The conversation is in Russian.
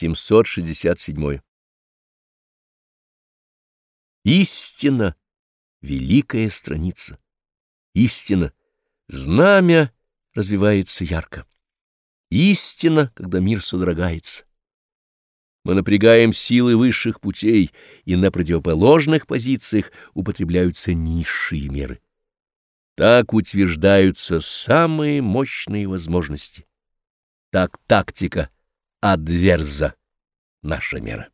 767. Истина — великая страница. Истина — знамя развивается ярко. Истина, когда мир содрогается. Мы напрягаем силы высших путей, и на противоположных позициях употребляются низшие меры. Так утверждаются самые мощные возможности. Так тактика адверза — наша мера.